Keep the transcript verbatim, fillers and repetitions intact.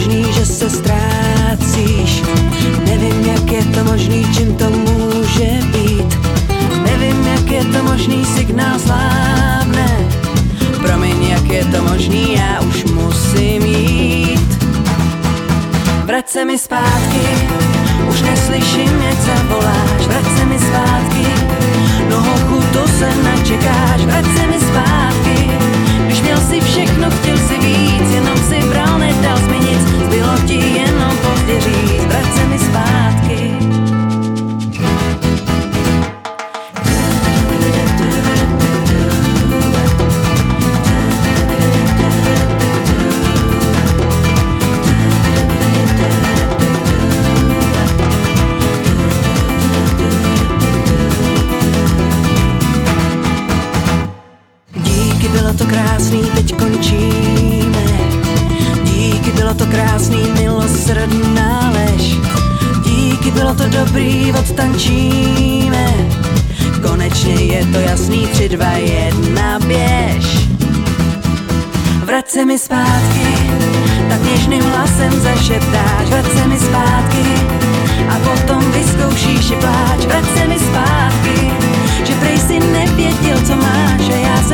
možný, že se ztrácíš? Nevím, jak je to možný, čím to může být. Nevím, jak je to možný, signál slábne. Promiň, jak je to možný, já už musím jít. Vrať se mi zpátky, už neslyším, jak zavoláš. Vrať se mi zpátky, no holku, to se nečekáš. Vrať se mi zpátky, když měl si všechno, chtěl si víc, jenom si bral, nedal jsi mi nic, zbylo ti jenom pozdě říct. Vrať se mi zpátky. Bylo to krásný, teď končíme. Díky, bylo to krásný, milosrdná lež. Díky, bylo to dobrý, odtančíme. Konečně je to jasný, tři, dva, jedna, běž. Vrať se mi zpátky, tak něžným hlasem zašeptáš. Vrať se mi zpátky a potom vyzkoušíš i pláč. Vrať se mi zpátky, že prej si nevěděl, co máš a já